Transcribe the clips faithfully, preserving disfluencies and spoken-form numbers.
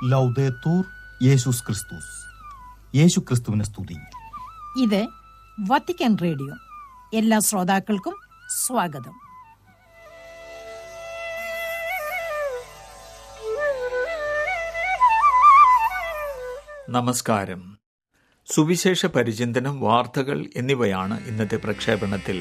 ലൗദേത്തൂർ യേശുസ് ക്രിസ്തുസ്. യേശു ക്രിസ്തുവിനെ സ്തുതി. ഇത് വത്തിക്കാൻ റേഡിയോ. എല്ലാ ശ്രോതാക്കൾക്കും സ്വാഗതം. നമസ്കാരം. സുവിശേഷ പരിചിന്തനം, വാർത്തകൾ എന്നിവയാണ് ഇന്നത്തെ പ്രക്ഷേപണത്തിൽ.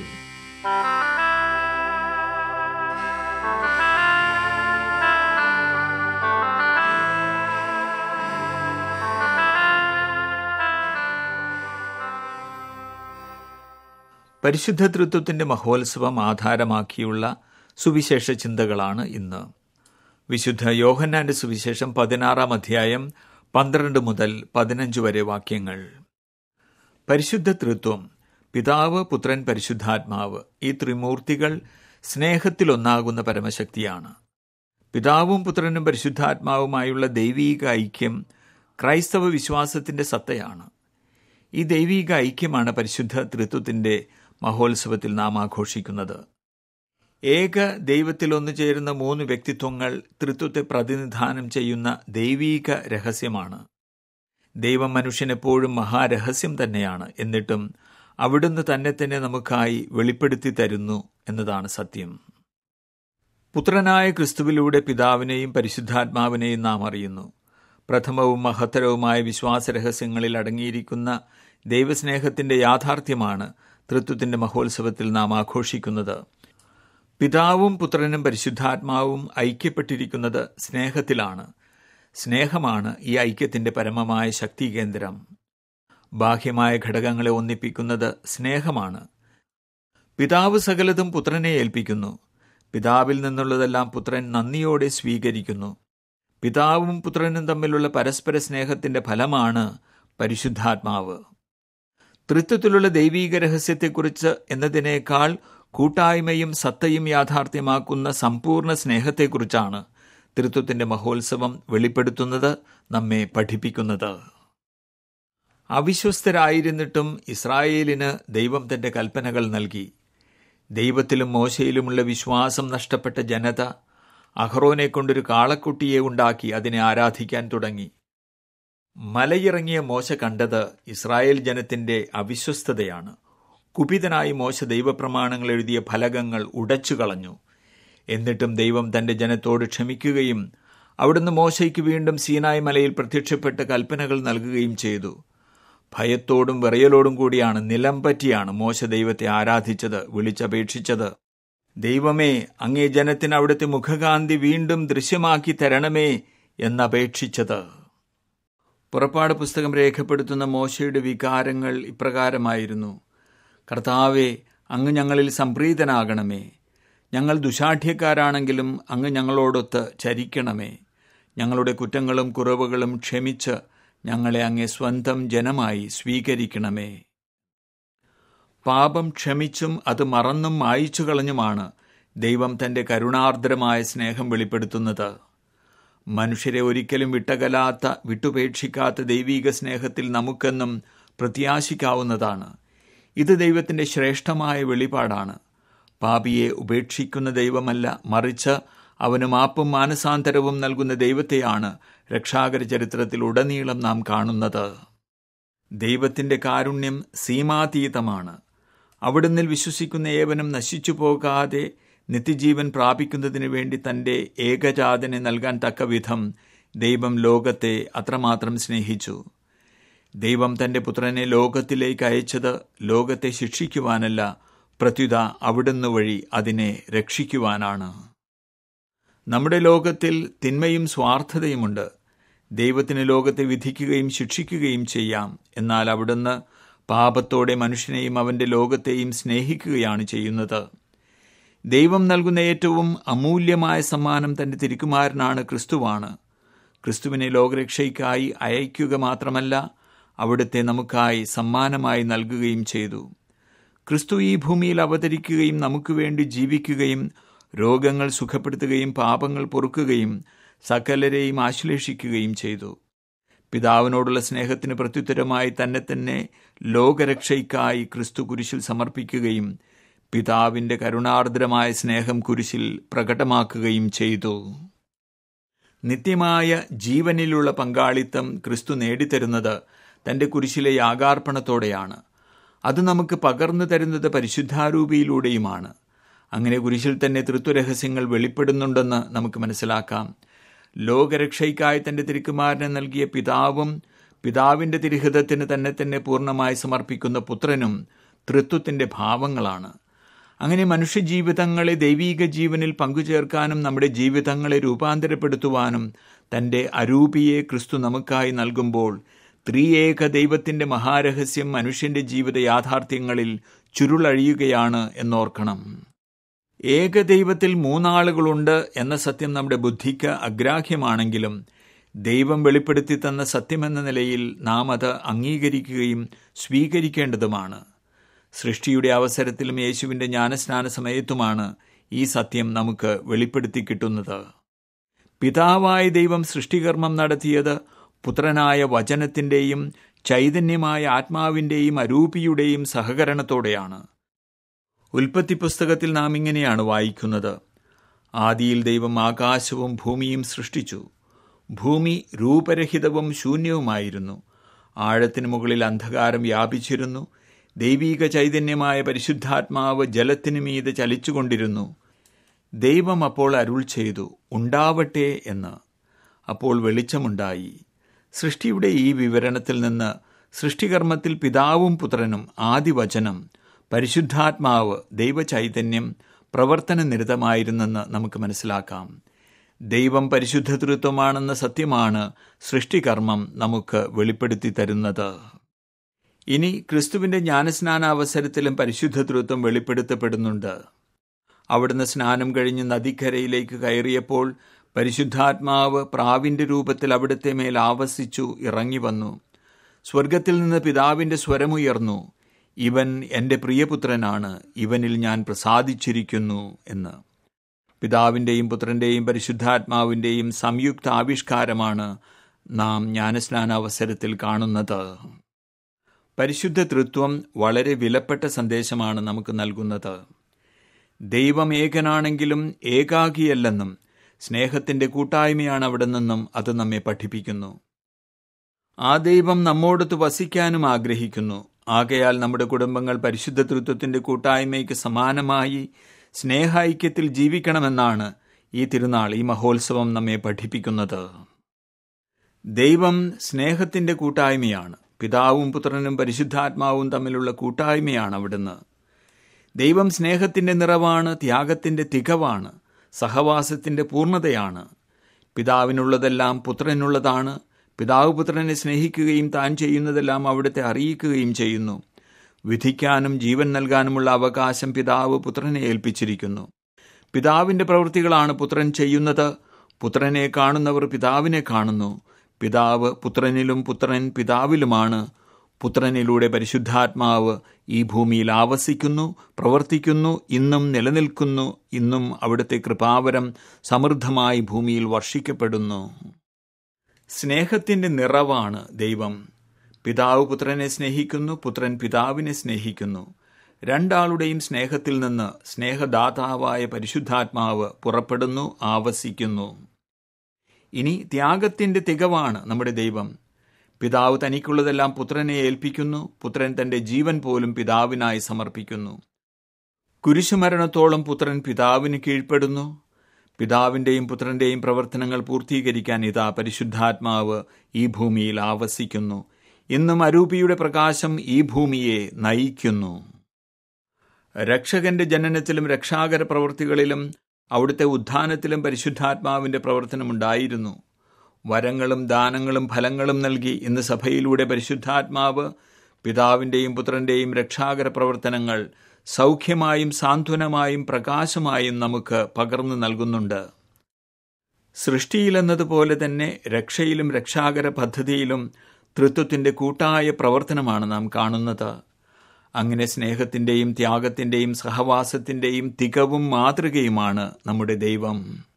പരിശുദ്ധ തൃത്വത്തിന്റെ മഹോത്സവം ആധാരമാക്കിയുള്ള സുവിശേഷ ചിന്തകളാണ് ഇന്ന്. വിശുദ്ധ യോഹന്നാന്റെ സുവിശേഷം പതിനാറാം അധ്യായം പന്ത്രണ്ട് മുതൽ പതിനഞ്ച് വരെ വാക്യങ്ങൾ. പരിശുദ്ധ തൃത്വം, പിതാവ്, പുത്രൻ, പരിശുദ്ധാത്മാവ്, ഈ ത്രിമൂർത്തികൾ സ്നേഹത്തിലൊന്നാകുന്ന പരമശക്തിയാണ്. പിതാവും പുത്രനും പരിശുദ്ധാത്മാവുമായുള്ള ദൈവീക ഐക്യം ക്രൈസ്തവ വിശ്വാസത്തിന്റെ സത്തയാണ്. ഈ ദൈവീക ഐക്യമാണ് പരിശുദ്ധ തൃത്വത്തിന്റെ മഹോത്സവത്തിൽ നാം ആഘോഷിക്കുന്നത്. ഏക ദൈവത്തിൽ ഒന്നു ചേരുന്ന മൂന്ന് വ്യക്തിത്വങ്ങൾ തൃത്വത്തെ പ്രതിനിധാനം ചെയ്യുന്ന ദൈവീക രഹസ്യമാണ്. ദൈവം മനുഷ്യനെപ്പോഴും മഹാരഹസ്യം തന്നെയാണ്. എന്നിട്ടും അവിടുന്ന് തന്നെ തന്നെ നമുക്കായി വെളിപ്പെടുത്തി തരുന്നു എന്നതാണ് സത്യം. പുത്രനായ ക്രിസ്തുവിലൂടെ പിതാവിനെയും പരിശുദ്ധാത്മാവിനെയും നാം അറിയുന്നു. പ്രഥമവും മഹത്തരവുമായ വിശ്വാസ രഹസ്യങ്ങളിൽ അടങ്ങിയിരിക്കുന്ന ദൈവസ്നേഹത്തിന്റെ യാഥാർത്ഥ്യമാണ് തൃത്വത്തിന്റെ മഹോത്സവത്തിൽ നാം ആഘോഷിക്കുന്നത്. പിതാവും പുത്രനും പരിശുദ്ധാത്മാവും ഐക്യപ്പെട്ടിരിക്കുന്നത് സ്നേഹത്തിലാണ്. സ്നേഹമാണ് ഈ ഐക്യത്തിന്റെ പരമമായ ശക്തികേന്ദ്രം. ബാഹ്യമായ ഘടകങ്ങളെ ഒന്നിപ്പിക്കുന്നത് സ്നേഹമാണ്. പിതാവ് സകലതും പുത്രനെ ഏൽപ്പിക്കുന്നു. പിതാവിൽ നിന്നുള്ളതെല്ലാം പുത്രൻ നന്ദിയോടെ സ്വീകരിക്കുന്നു. പിതാവും പുത്രനും തമ്മിലുള്ള പരസ്പര സ്നേഹത്തിന്റെ ഫലമാണ് പരിശുദ്ധാത്മാവ്. തൃത്വത്തിലുള്ള ദൈവീക രഹസ്യത്തെക്കുറിച്ച് എന്നതിനേക്കാൾ കൂട്ടായ്മയും സത്തയും യാഥാർത്ഥ്യമാക്കുന്ന സമ്പൂർണ്ണ സ്നേഹത്തെക്കുറിച്ചാണ് തൃത്വത്തിന്റെ മഹോത്സവം വെളിപ്പെടുത്തുന്നത്, നമ്മെ പഠിപ്പിക്കുന്നത്. അവിശ്വസ്തരായിരുന്നിട്ടും ഇസ്രായേലിന് ദൈവം തന്റെ കൽപ്പനകൾ നൽകി. ദൈവത്തിലും മോശയിലുമുള്ള വിശ്വാസം നഷ്ടപ്പെട്ട ജനത അഹ്റോനെ കൊണ്ടൊരു കാളക്കുട്ടിയെ ഉണ്ടാക്കി അതിനെ ആരാധിക്കാൻ തുടങ്ങി. മലയിറങ്ങിയ മോശ കണ്ടത് ഇസ്രായേൽ ജനത്തിന്റെ അവിശ്വസ്തതയാണ്. കുപിതനായി മോശ ദൈവപ്രമാണങ്ങൾ എഴുതിയ ഫലകങ്ങൾ ഉടച്ചു കളഞ്ഞു. എന്നിട്ടും ദൈവം തന്റെ ജനത്തോട് ക്ഷമിക്കുകയും അവിടുന്ന് മോശയ്ക്ക് വീണ്ടും സീനായ് മലയിൽ പ്രത്യക്ഷപ്പെട്ട് കൽപ്പനകൾ നൽകുകയും ചെയ്തു. ഭയത്തോടും വിറയലോടും കൂടിയാണ്, നിലം പറ്റിയാണ് മോശ ദൈവത്തെ ആരാധിച്ചത്, വിളിച്ചപേക്ഷിച്ചത്. ദൈവമേ, അങ്ങേ ജനത്തിന് അവിടുത്തെ മുഖകാന്തി വീണ്ടും ദൃശ്യമാക്കി തരണമേ എന്നപേക്ഷിച്ചത്. പുറപ്പാട് പുസ്തകം രേഖപ്പെടുത്തുന്ന മോശയുടെ വികാരങ്ങൾ ഇപ്രകാരമായിരുന്നു: കർത്താവേ, അങ്ങ് ഞങ്ങളിൽ സംപ്രീതനാകണമേ. ഞങ്ങൾ ദുശാഠ്യക്കാരാണെങ്കിലും അങ്ങ് ഞങ്ങളോടൊത്ത് ചരിക്കണമേ. ഞങ്ങളുടെ കുറ്റങ്ങളും കുറവുകളും ക്ഷമിച്ച് ഞങ്ങളെ അങ്ങേ സ്വന്തം ജനമായി സ്വീകരിക്കണമേ. പാപം ക്ഷമിച്ചും അത് മറന്നും മായിച്ചു കളഞ്ഞുമാണ് ദൈവം തന്റെ കരുണാർദ്രമായ സ്നേഹം വെളിപ്പെടുത്തുന്നത്. മനുഷ്യരെ ഒരിക്കലും വിട്ടകലാത്ത, വിട്ടുപേക്ഷിക്കാത്ത ദൈവീക സ്നേഹത്തിൽ നമുക്കെന്നും പ്രത്യാശിക്കാവുന്നതാണ്. ഇത് ദൈവത്തിന്റെ ശ്രേഷ്ഠമായ വെളിപാടാണ്. പാപിയെ ഉപേക്ഷിക്കുന്ന ദൈവമല്ല, മറിച്ച് അവന് മാപ്പും മാനസാന്തരവും നൽകുന്ന ദൈവത്തെയാണ് രക്ഷാകര ചരിത്രത്തിൽ ഉടനീളം നാം കാണുന്നത്. ദൈവത്തിന്റെ കാരുണ്യം സീമാതീതമാണ്. അവിടുന്നിൽ വിശ്വസിക്കുന്ന ഏവനും നശിച്ചു പോകാതെ നിത്യജീവൻ പ്രാപിക്കുന്നതിനു വേണ്ടി തന്റെ ഏകജാതനെ നൽകാൻ തക്ക വിധം ദൈവം ലോകത്തെ അത്രമാത്രം സ്നേഹിച്ചു. ദൈവം തന്റെ പുത്രനെ ലോകത്തിലേക്ക് അയച്ചത് ലോകത്തെ ശിക്ഷിക്കുവാനല്ല, പ്രത്യുത അവിടുന്ന് വഴി അതിനെ രക്ഷിക്കുവാനാണ്. നമ്മുടെ ലോകത്തിൽ തിന്മയും സ്വാർത്ഥതയുമുണ്ട്. ദൈവത്തിന് ലോകത്തെ വിധിക്കുകയും ശിക്ഷിക്കുകയും ചെയ്യാം. എന്നാൽ അവിടുന്ന് പാപത്തോടെ മനുഷ്യനെയും അവന്റെ ലോകത്തെയും സ്നേഹിക്കുകയാണ് ചെയ്യുന്നത്. ദൈവം നൽകുന്ന ഏറ്റവും അമൂല്യമായ സമ്മാനം തന്റെ തിരുക്കുമാരനാണ്, ക്രിസ്തുവാണ്. ക്രിസ്തുവിനെ ലോകരക്ഷയ്ക്കായി അയക്കുക മാത്രമല്ല, അവിടുത്തെ നമുക്കായി സമ്മാനമായി നൽകുകയും ചെയ്തു. ക്രിസ്തു ഈ ഭൂമിയിൽ അവതരിക്കുകയും നമുക്ക് വേണ്ടി ജീവിക്കുകയും രോഗങ്ങൾ സുഖപ്പെടുത്തുകയും പാപങ്ങൾ പൊറുക്കുകയും സകലരെയും ആശ്ലേഷിക്കുകയും ചെയ്തു. പിതാവിനോടുള്ള സ്നേഹത്തിന് പ്രത്യുത്തരമായി തന്നെ തന്നെ ലോകരക്ഷയ്ക്കായി ക്രിസ്തു കുരിശിൽ സമർപ്പിക്കുകയും പിതാവിന്റെ കരുണാർദ്രമായ സ്നേഹം കുരിശിൽ പ്രകടമാക്കുകയും ചെയ്തു. നിത്യമായ ജീവനിലുള്ള പങ്കാളിത്തം ക്രിസ്തു നേടിത്തരുന്നത് തൻ്റെ കുരിശിലെ യാഗാർപ്പണത്തോടെയാണ്. അത് നമുക്ക് പകർന്നു തരുന്നത് പരിശുദ്ധാരൂപിയിലൂടെയുമാണ്. അങ്ങനെ കുരിശിൽ തന്നെ തൃത്വരഹസ്യങ്ങൾ വെളിപ്പെടുന്നുണ്ടെന്ന് നമുക്ക് മനസ്സിലാക്കാം. ലോകരക്ഷയ്ക്കായി തൻ്റെ തിരുക്കുമാരനെ നൽകിയ പിതാവും പിതാവിൻ്റെ തിരുഹിതത്തിന് തന്നെ തന്നെ പൂർണ്ണമായി സമർപ്പിക്കുന്ന പുത്രനും തൃത്വത്തിൻ്റെ ഭാവങ്ങളാണ്. അങ്ങനെ മനുഷ്യജീവിതങ്ങളെ ദൈവീക ജീവനിൽ പങ്കുചേർക്കാനും നമ്മുടെ ജീവിതങ്ങളെ രൂപാന്തരപ്പെടുത്തുവാനും തൻ്റെ അരൂപിയെ ക്രിസ്തു നമുക്കായി നൽകുമ്പോൾ ത്രിയേക ദൈവത്തിൻ്റെ മഹാരഹസ്യം മനുഷ്യൻ്റെ ജീവിത യാഥാർത്ഥ്യങ്ങളിൽ ചുരുളഴിയുകയാണ് എന്നോർക്കണം. ഏകദൈവത്തിൽ മൂന്നാളുകളുണ്ട് എന്ന സത്യം നമ്മുടെ ബുദ്ധിക്ക് അഗ്രാഹ്യമാണെങ്കിലും ദൈവം വെളിപ്പെടുത്തി തന്ന സത്യമെന്ന നിലയിൽ നാം അത് അംഗീകരിക്കുകയും സ്വീകരിക്കേണ്ടതുമാണ്. സൃഷ്ടിയുടെ അവസരത്തിലും യേശുവിൻ്റെ ജ്ഞാനസ്നാന സമയത്തുമാണ് ഈ സത്യം നമുക്ക് വെളിപ്പെടുത്തി കിട്ടുന്നത്. പിതാവായ ദൈവം സൃഷ്ടികർമ്മം നടത്തിയത് പുത്രനായ വചനത്തിൻ്റെയും ചൈതന്യമായ ആത്മാവിൻ്റെയും അരൂപിയുടെയും സഹകരണത്തോടെയാണ്. ഉൽപ്പത്തി പുസ്തകത്തിൽ നാം ഇങ്ങനെയാണ് വായിക്കുന്നത്: ആദിയിൽ ദൈവം ആകാശവും ഭൂമിയും സൃഷ്ടിച്ചു. ഭൂമി രൂപരഹിതവും ശൂന്യവുമായിരുന്നു. ആഴത്തിനു മുകളിൽ അന്ധകാരം വ്യാപിച്ചിരുന്നു. ദൈവീക ചൈതന്യമായ പരിശുദ്ധാത്മാവ് ജലത്തിനു മീതെ ചലിച്ചുകൊണ്ടിരുന്നു. ദൈവം അപ്പോൾ അരുൾ ചെയ്തു, ഉണ്ടാവട്ടെ എന്ന്. അപ്പോൾ വെളിച്ചമുണ്ടായി. സൃഷ്ടിയുടെ ഈ വിവരണത്തിൽ നിന്ന് സൃഷ്ടികർമ്മത്തിൽ പിതാവും പുത്രനും ആദിവചനം പരിശുദ്ധാത്മാവ് ദൈവചൈതന്യം പ്രവർത്തനനിരതമായിരുന്നെന്ന് നമുക്ക് മനസ്സിലാക്കാം. ദൈവം പരിശുദ്ധ തൃത്വമാണെന്ന സത്യമാണ് സൃഷ്ടികർമ്മം നമുക്ക് വെളിപ്പെടുത്തി തരുന്നത്. ഇനി ക്രിസ്തുവിൻ്റെ ജ്ഞാനസ്നാനാവസരത്തിലും പരിശുദ്ധ തൃത്വം വെളിപ്പെടുത്തപ്പെടുന്നുണ്ട്. അവിടുന്ന് സ്നാനം കഴിഞ്ഞ് നദിക്കരയിലേക്ക് കയറിയപ്പോൾ പരിശുദ്ധാത്മാവ് പ്രാവിൻ്റെ രൂപത്തിൽ അവിടുത്തെ മേൽ ആവസിച്ചു ഇറങ്ങി വന്നു. സ്വർഗത്തിൽ നിന്ന് പിതാവിൻ്റെ സ്വരമുയർന്നു, ഇവൻ എൻ്റെ പ്രിയപുത്രനാണ്, ഇവനിൽ ഞാൻ പ്രസാദിച്ചിരിക്കുന്നു എന്ന്. പിതാവിൻ്റെയും പുത്രൻ്റെയും പരിശുദ്ധാത്മാവിൻ്റെയും സംയുക്ത ആവിഷ്കാരമാണ് നാം ജ്ഞാനസ്നാനാവസരത്തിൽ കാണുന്നത്. പരിശുദ്ധ തൃത്വം വളരെ വിലപ്പെട്ട സന്ദേശമാണ് നമുക്ക് നൽകുന്നത്. ദൈവം ഏകനാണെങ്കിലും ഏകാകിയല്ലെന്നും സ്നേഹത്തിൻ്റെ കൂട്ടായ്മയാണ് അവിടെ നിന്നും അത് നമ്മെ പഠിപ്പിക്കുന്നു. ആ ദൈവം നമ്മോടൊത്ത് വസിക്കാനും ആഗ്രഹിക്കുന്നു. ആകയാൽ നമ്മുടെ കുടുംബങ്ങൾ പരിശുദ്ധ തൃത്വത്തിൻ്റെ കൂട്ടായ്മയ്ക്ക് സമാനമായി സ്നേഹൈക്യത്തിൽ ജീവിക്കണമെന്നാണ് ഈ തിരുനാൾ, ഈ മഹോത്സവം നമ്മെ പഠിപ്പിക്കുന്നത്. ദൈവം സ്നേഹത്തിൻ്റെ കൂട്ടായ്മയാണ്. പിതാവും പുത്രനും പരിശുദ്ധാത്മാവും തമ്മിലുള്ള കൂട്ടായ്മയാണ് അവിടുന്ന്. ദൈവം സ്നേഹത്തിൻ്റെ നിറവാണ്, ത്യാഗത്തിൻ്റെ തികവാണ്, സഹവാസത്തിൻ്റെ പൂർണ്ണതയാണ്. പിതാവിനുള്ളതെല്ലാം പുത്രനുള്ളതാണ്. പിതാവ് പുത്രനെ സ്നേഹിക്കുകയും താൻ ചെയ്യുന്നതെല്ലാം അവിടുത്തെ അറിയിക്കുകയും ചെയ്യുന്നു. വിധിക്കാനും ജീവൻ നൽകാനുമുള്ള അവകാശം പിതാവ് പുത്രനെ ഏൽപ്പിച്ചിരിക്കുന്നു. പിതാവിൻ്റെ പ്രവൃത്തികളാണ് പുത്രൻ ചെയ്യുന്നത്. പുത്രനെ കാണുന്നവർ പിതാവിനെ കാണുന്നു. പിതാവ് പുത്രനിലും പുത്രൻ പിതാവിലുമാണ്. പുത്രനിലൂടെ പരിശുദ്ധാത്മാവ് ഈ ഭൂമിയിൽ ആവസിക്കുന്നു, പ്രവർത്തിക്കുന്നു, ഇന്നും നിലനിൽക്കുന്നു. ഇന്നും അവിടുത്തെ കൃപാവരം സമൃദ്ധമായി ഭൂമിയിൽ വർഷിക്കപ്പെടുന്നു. സ്നേഹത്തിൻ്റെ നിറവാണ് ദൈവം. പിതാവ് പുത്രനെ സ്നേഹിക്കുന്നു, പുത്രൻ പിതാവിനെ സ്നേഹിക്കുന്നു. രണ്ടാളുടെയും സ്നേഹത്തിൽ നിന്ന് സ്നേഹദാതാവായ പരിശുദ്ധാത്മാവ് പുറപ്പെടുന്നു, ആവസിക്കുന്നു. ഇനി ത്യാഗത്തിൻ്റെ തികവാണ് നമ്മുടെ ദൈവം. പിതാവ് തനിക്കുള്ളതെല്ലാം പുത്രനെ ഏൽപ്പിക്കുന്നു. പുത്രൻ തൻ്റെ ജീവൻ പോലും പിതാവിനായി സമർപ്പിക്കുന്നു. കുരിശുമരണത്തോളം പുത്രൻ പിതാവിന് കീഴ്പ്പെടുന്നു. പിതാവിൻ്റെയും പുത്രൻ്റെയും പ്രവർത്തനങ്ങൾ പൂർത്തീകരിക്കാൻ ഇതാ പരിശുദ്ധാത്മാവ് ഈ ഭൂമിയിൽ ആവസിക്കുന്നു. ഇന്നും അരൂപിയുടെ പ്രകാശം ഈ ഭൂമിയെ നയിക്കുന്നു. രക്ഷകന്റെ ജനനത്തിലും രക്ഷാകര പ്രവൃത്തികളിലും അവിടുത്തെ ഉത്ഥാനത്തിലും പരിശുദ്ധാത്മാവിൻ്റെ പ്രവർത്തനമുണ്ടായിരുന്നു. വരങ്ങളും ദാനങ്ങളും ഫലങ്ങളും നൽകി ഇന്ന് സഭയിലൂടെ പരിശുദ്ധാത്മാവ് പിതാവിൻ്റെയും പുത്രൻ്റെയും രക്ഷാകര പ്രവർത്തനങ്ങൾ സൗഖ്യമായും സാന്ത്വനമായും പ്രകാശമായും നമുക്ക് പകർന്നു നൽകുന്നുണ്ട്. സൃഷ്ടിയിലെന്നതുപോലെ തന്നെ രക്ഷയിലും രക്ഷാകര പദ്ധതിയിലും തൃത്വത്തിൻ്റെ കൂട്ടായ പ്രവർത്തനമാണ് നാം കാണുന്നത്. അങ്ങനെ സ്നേഹത്തിൻ്റെയും ത്യാഗത്തിൻ്റെയും സഹവാസത്തിൻ്റെയും തികവും മാതൃകയുമാണ് നമ്മുടെ ദൈവം.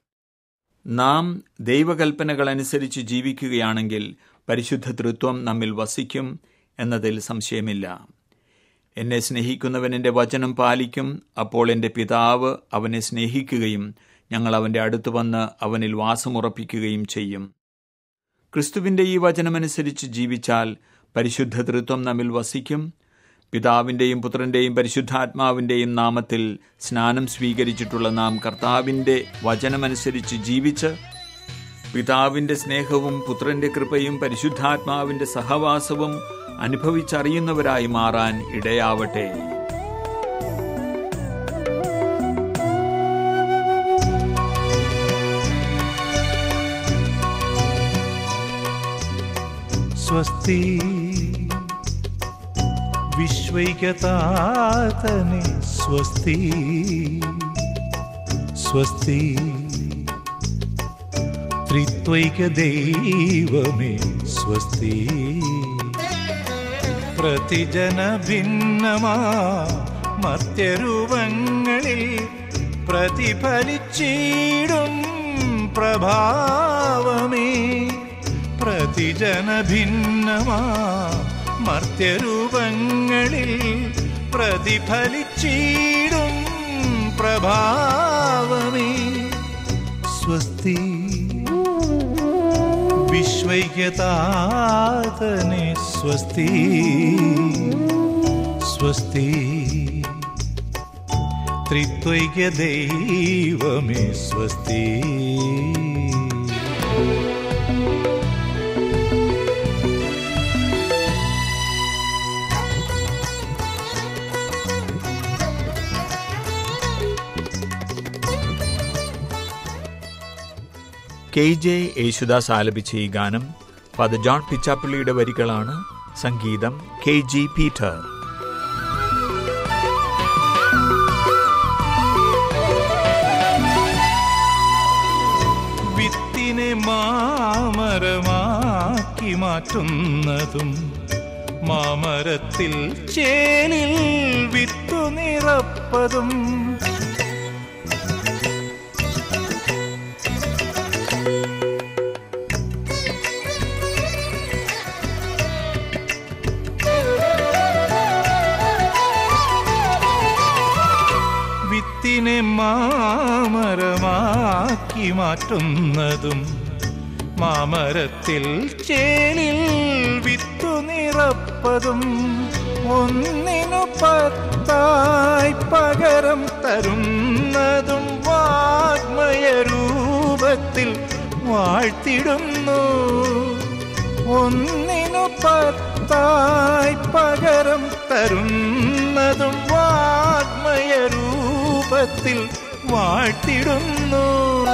നാം ദൈവകൽപ്പനകളനുസരിച്ച് ജീവിക്കുകയാണെങ്കിൽ പരിശുദ്ധ തൃത്വം നമ്മിൽ വസിക്കും എന്നതിൽ സംശയമില്ല. എന്നെ സ്നേഹിക്കുന്നവൻ എൻ്റെ വചനം പാലിക്കും, അപ്പോൾ എൻ്റെ പിതാവ് അവനെ സ്നേഹിക്കുകയും ഞങ്ങൾ അവൻ്റെ അടുത്ത് വന്ന് അവനിൽ വാസമുറപ്പിക്കുകയും ചെയ്യും. ക്രിസ്തുവിൻ്റെ ഈ വചനമനുസരിച്ച് ജീവിച്ചാൽ പരിശുദ്ധ തൃത്വം നമ്മിൽ വസിക്കും. പിതാവിൻ്റെയും പുത്രൻ്റെയും പരിശുദ്ധാത്മാവിൻ്റെയും നാമത്തിൽ സ്നാനം സ്വീകരിച്ചിട്ടുള്ള നാം കർത്താവിൻ്റെ വചനമനുസരിച്ച് ജീവിച്ച് പിതാവിൻ്റെ സ്നേഹവും പുത്രൻ്റെ കൃപയും പരിശുദ്ധാത്മാവിൻ്റെ സഹവാസവും അനുഭവിച്ചറിയുന്നവരായി മാറാൻ ഇടയാവട്ടെ. സ്വസ്തി വിശ്വൈകതാതനെ സ്വസ്തി, സ്വസ്തി ത്രിത്വൈക ദൈവമേ സ്വസ്തി. പ്രതിജന ഭിന്നമാ മർത്യരൂപങ്ങളിൽ പ്രതിഫലിച്ചിടും പ്രഭാവമേ, പ്രതിജന ഭിന്നമാ മർത്യരൂപങ്ങളിൽ പ്രതിഫലിച്ചിടും പ്രഭാവമേ സ്വസ്തി. വിശ്വൈകതാതനെ സ്വസ്തി, സ്വസ്തി ത്രിത്വൈക ദൈവമേ സ്വസ്തി. കെ ജെ യേശുദാസ് ആലപിച്ച ഈ ഗാനം ഫാദർ ജോൺ പിച്ചാപ്പള്ളിയുടെ വരികളാണ്. സംഗീതം കെ ജി പീറ്റർ. വിത്തിനെ മാമരമാക്കി മാറ്റുന്നതും മാമരത്തിൽ ചേലിൽ വിത്തു നിറപ്പതും വിത്തിനെ മാമരമാക്കി മാറ്റുന്നതും മാമരത്തിൽ ചേലിൽ വിത്തു നിറപ്പതും ഒന്നിനു പത്തായി പകരം തരുന്നതും വാഗ്മയ രൂപത്തിൽ വാഴ്ത്തിടുന്നു. ഒന്നിനു പത്തായി പകരം തരുന്നതും വാഗ്മയ രൂപത്തിൽ വാഴ്ത്തിടുന്നു.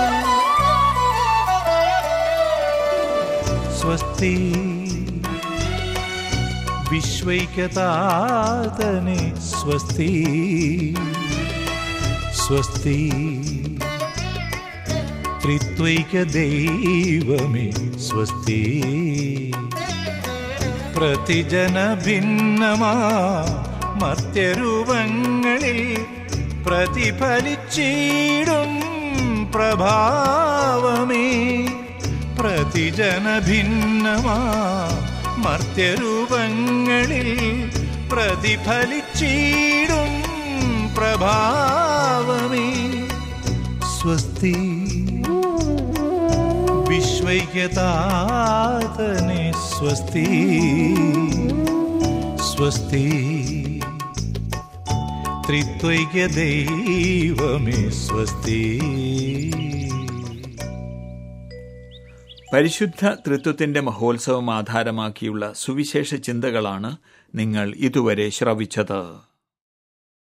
സ്വസ്തി വിശ്വൈകതാതനെ സ്വസ്തി, സ്വസ്തി ത്രിത്വൈക ദൈവമേ സ്വസ്തി. പ്രതിജന ഭിന്നമാ മർത്യരൂപങ്ങളിൽ പ്രതിഫലിച്ചിടും പ്രഭാവമേ, പ്രതിജന ഭിന്നമാ മർത്യരൂപങ്ങളിൽ പ്രതിഫലിച്ചിടും പ്രഭാവമേ സ്വസ്തി. വിശ്വൈകതാതനെ സ്വസ്തി, സ്വസ്തി ത്രിത്വൈക ദൈവമേ സ്വസ്തി. പരിശുദ്ധ തൃത്വത്തിന്റെ മഹോത്സവം ആധാരമാക്കിയുള്ള സുവിശേഷ ചിന്തകളാണ് നിങ്ങൾ ഇതുവരെ ശ്രവിച്ചത്.